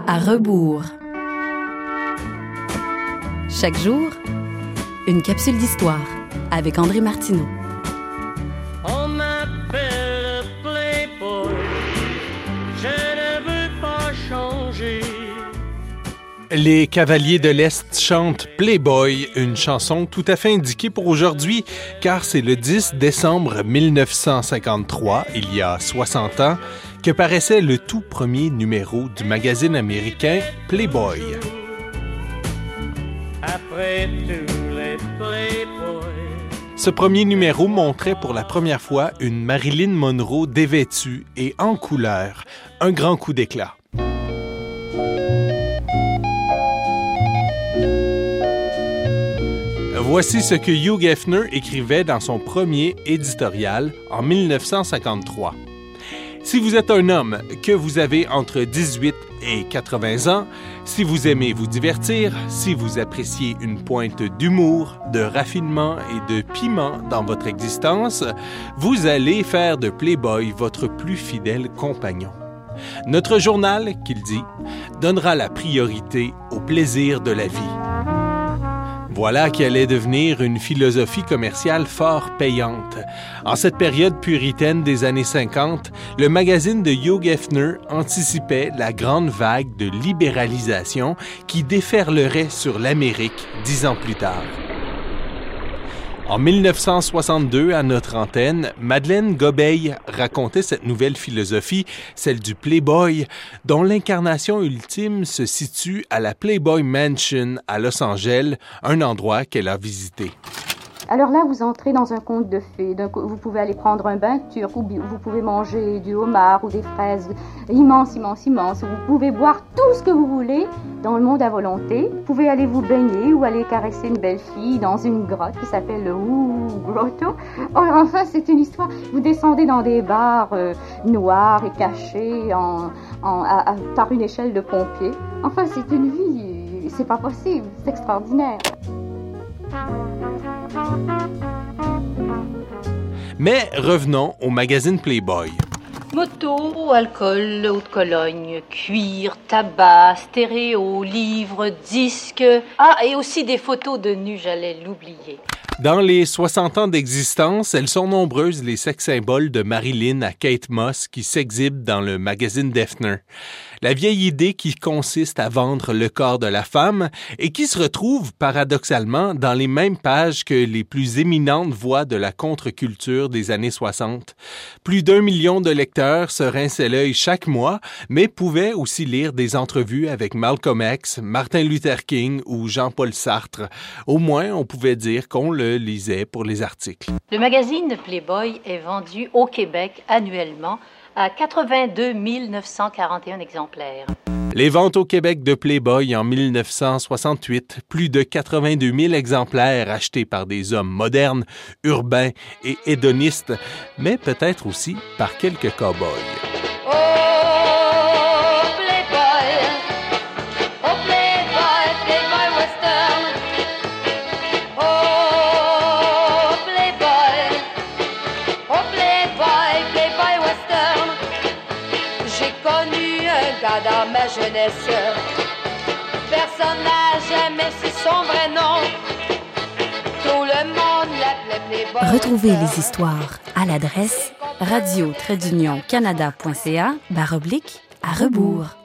À rebours. Chaque jour, une capsule d'histoire avec André Martineau. On m'appelle Playboy, je ne veux pas changer. Les Cavaliers de l'Est chantent Playboy, une chanson tout à fait indiquée pour aujourd'hui, car c'est le 10 décembre 1953, il y a 60 ans, que paraissait le tout premier numéro du magazine américain Playboy. Après tous les Playboys. Ce premier numéro montrait pour la première fois une Marilyn Monroe dévêtue et en couleur, un grand coup d'éclat. Voici ce que Hugh Hefner écrivait dans son premier éditorial en 1953. Si vous êtes un homme, que vous avez entre 18 et 80 ans, si vous aimez vous divertir, si vous appréciez une pointe d'humour, de raffinement et de piment dans votre existence, vous allez faire de Playboy votre plus fidèle compagnon. Notre journal, qu'il dit, donnera la priorité au plaisir de la vie. Voilà qui allait devenir une philosophie commerciale fort payante. En cette période puritaine des années 50, le magazine de Hugh Hefner anticipait la grande vague de libéralisation qui déferlerait sur l'Amérique 10 ans plus tard. En 1962, à notre antenne, Madeleine Gobeil racontait cette nouvelle philosophie, celle du Playboy, dont l'incarnation ultime se situe à la Playboy Mansion à Los Angeles, un endroit qu'elle a visité. Alors là, vous entrez dans un conte de fées. Vous pouvez aller prendre un bain turc, ou vous pouvez manger du homard ou des fraises immenses. Vous pouvez boire tout ce que vous voulez dans le monde à volonté. Vous pouvez aller vous baigner ou aller caresser une belle fille dans une grotte qui s'appelle le Grotto. Enfin, c'est une histoire. Vous descendez dans des bars noirs et cachés par une échelle de pompier. Enfin, c'est une vie. C'est pas possible. C'est extraordinaire. Mais revenons au magazine Playboy. Moto, alcool, eau de Cologne, cuir, tabac, stéréo, livres, disques. Ah, et aussi des photos de nus, j'allais l'oublier. Dans les 60 ans d'existence, elles sont nombreuses les sex-symboles de Marilyn à Kate Moss qui s'exhibent dans le magazine d'Hefner. La vieille idée qui consiste à vendre le corps de la femme et qui se retrouve paradoxalement dans les mêmes pages que les plus éminentes voix de la contre-culture des années 60. Plus d'1 million de lecteurs se rinçaient l'œil chaque mois, mais pouvaient aussi lire des entrevues avec Malcolm X, Martin Luther King ou Jean-Paul Sartre. Au moins, on pouvait dire qu'on le lisait pour les articles. Le magazine de Playboy est vendu au Québec annuellement à 82 941 exemplaires. Les ventes au Québec de Playboy en 1968, plus de 82 000 exemplaires achetés par des hommes modernes, urbains et hédonistes, mais peut-être aussi par quelques cow-boys. Dans ma jeunesse, personne n'a jamais su son vrai nom. Tout le monde l'appelait Playboy. Retrouvez les histoires à l'adresse radio-canada.ca/à rebours.